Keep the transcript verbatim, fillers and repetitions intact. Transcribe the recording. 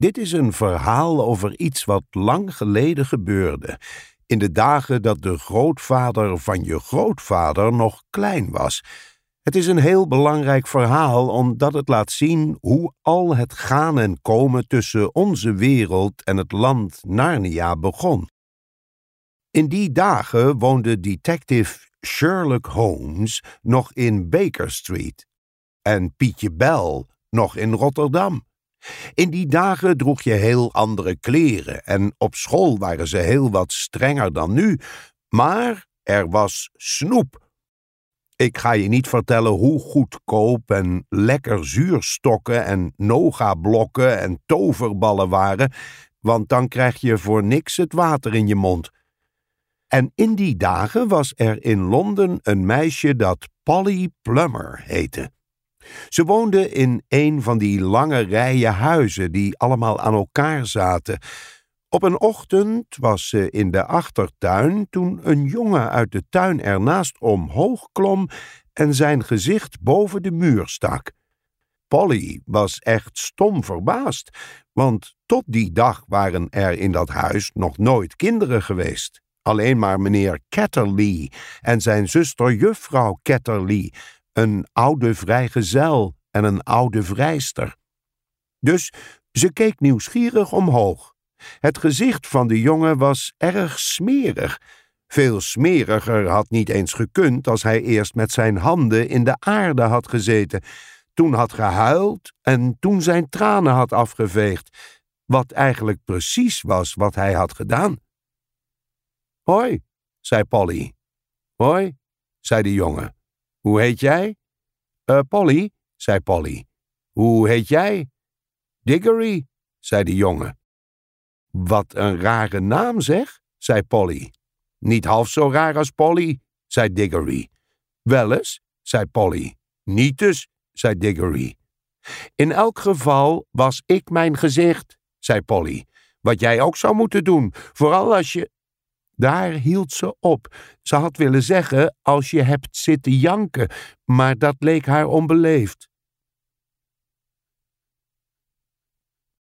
Dit is een verhaal over iets wat lang geleden gebeurde, in de dagen dat de grootvader van je grootvader nog klein was. Het is een heel belangrijk verhaal omdat het laat zien hoe al het gaan en komen tussen onze wereld en het land Narnia begon. In die dagen woonde detective Sherlock Holmes nog in Baker Street en Pietje Bel nog in Rotterdam. In die dagen droeg je heel andere kleren en op school waren ze heel wat strenger dan nu, maar er was snoep. Ik ga je niet vertellen hoe goedkoop en lekker zuurstokken en nogablokken en toverballen waren, want dan krijg je voor niks het water in je mond. En in die dagen was er in Londen een meisje dat Polly Plummer heette. Ze woonde in een van die lange rijen huizen die allemaal aan elkaar zaten. Op een ochtend was ze in de achtertuin toen een jongen uit de tuin ernaast omhoog klom en zijn gezicht boven de muur stak. Polly was echt stom verbaasd, want tot die dag waren er in dat huis nog nooit kinderen geweest. Alleen maar meneer Catterley en zijn zuster juffrouw Catterley, een oude vrijgezel en een oude vrijster. Dus ze keek nieuwsgierig omhoog. Het gezicht van de jongen was erg smerig. Veel smeriger had niet eens gekund als hij eerst met zijn handen in de aarde had gezeten, toen had gehuild en toen zijn tranen had afgeveegd, wat eigenlijk precies was wat hij had gedaan. Hoi, zei Polly. Hoi, zei de jongen. Hoe heet jij? Uh, Polly, zei Polly. Hoe heet jij? Diggory, zei de jongen. Wat een rare naam zeg, zei Polly. Niet half zo raar als Polly, zei Diggory. Wel eens, zei Polly. Niet dus, zei Diggory. In elk geval was ik mijn gezicht, zei Polly. Wat jij ook zou moeten doen, vooral als je... Daar hield ze op. Ze had willen zeggen als je hebt zitten janken, maar dat leek haar onbeleefd.